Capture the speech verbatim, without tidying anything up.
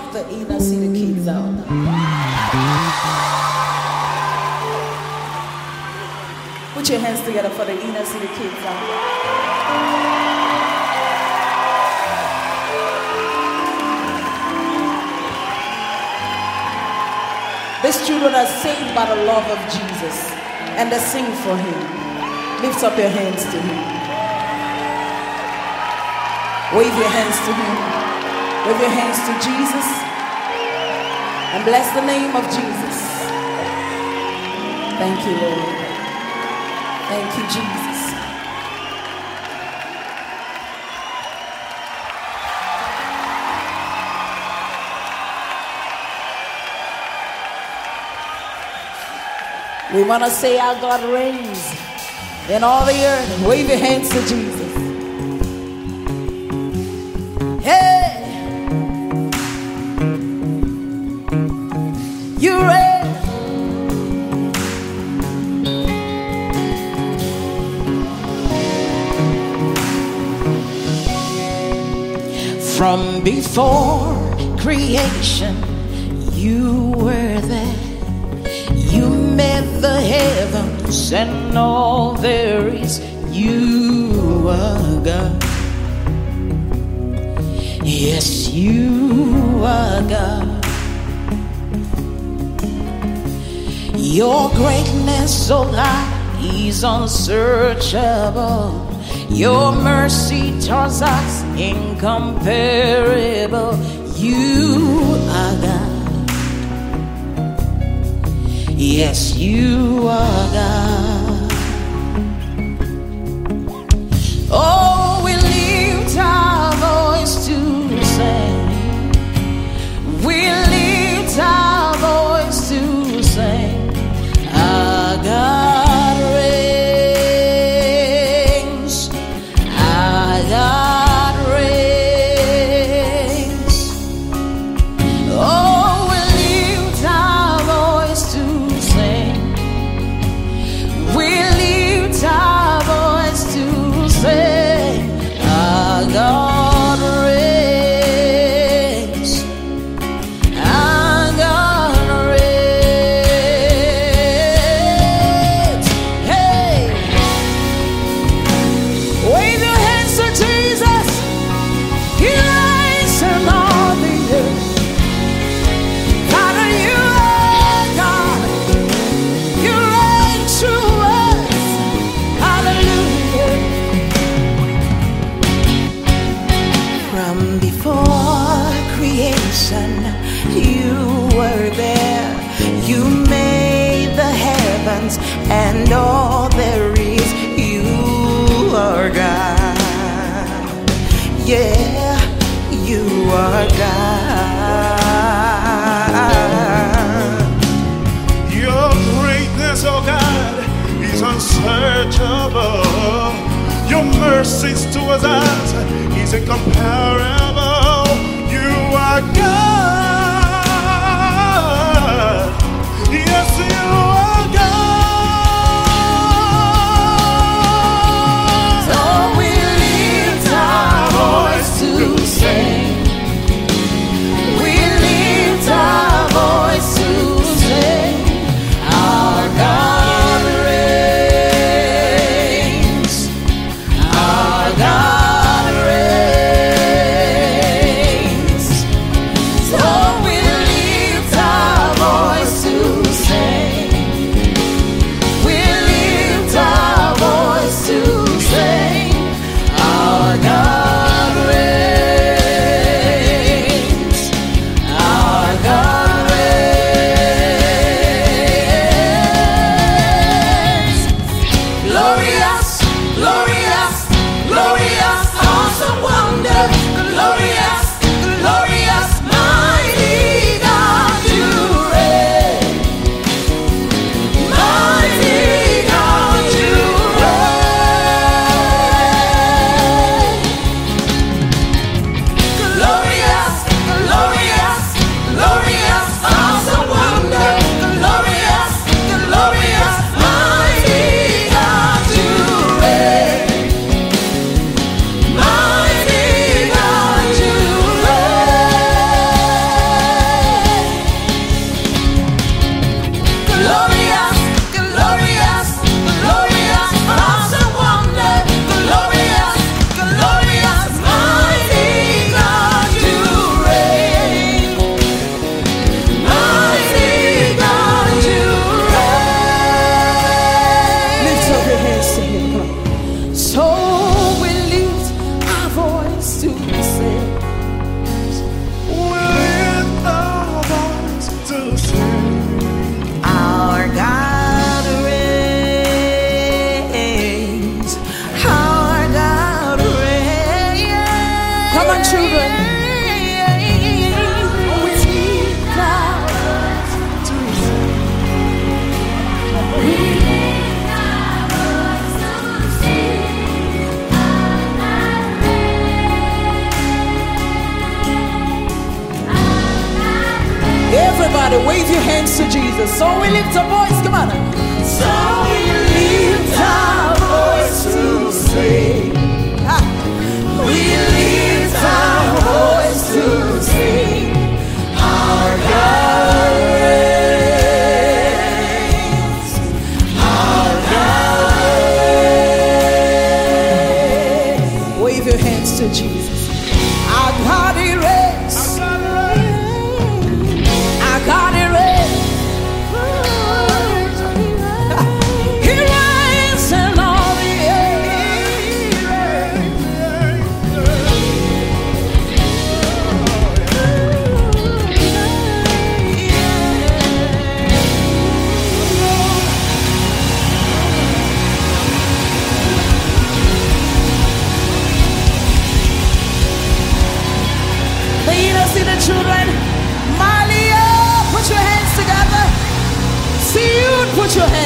of the inner city kids out there. Put your hands together for the inner city kids out there. These children are saved by the love of Jesus, and they sing for him. Lift up your hands to him. Wave your hands to him. Wave your hands to Jesus. And bless the name of Jesus. Thank you, Lord. Thank you, Jesus. We want to say our God reigns in all the earth. Wave your hands to Jesus. Hey! You reign. From before creation, you were there. You made the heavens and all there is. You are God. Yes, you are God. Your greatness, oh God, is unsearchable. Your mercy towards us incomparable. You are God. Yes, you are God. Oh, we lift our voice to sing. We lift our voice to sing. Our God reigns. Our God reigns. Oh, we lift our voice to sing. We lift our voice to sing. Our God reigns. Our God reigns. Hey! Wave your hands to Jesus. He reigns in all the earth. Father, you are God. You reign through us. Hallelujah. From before creation, you were there. You made the heavens and all there is. You are God. Yeah, you are God. Your greatness, oh God, is unsearchable. Your mercies towards us is incomparable. You are God. Yes, you are God. So we lift our voice to sing. We lift our voice to sing. Our God reigns. Our God reigns. So we lift our voice to sing. We lift our voice to sing. Our God reigns. Our God reigns. Glorious, glorious, glorious, awesome wonder. Glorious, glorious, mighty God, you reign. Mighty God, you reign. Glorious, glorious, glorious, awesome wonder. Glorious, glorious, mighty God, you reign. Mighty God. young children. Everybody wave your hands to Jesus. So we lift our voice, come on. So we lift our voice to sing. Ah. We lift our voice to sing. Our God reigns. Our God reigns. Wave your hands to Jesus. Our God he reigns. God, he reigns. He reigns in all the leaders in the children. Put your hands together. See you, put your hands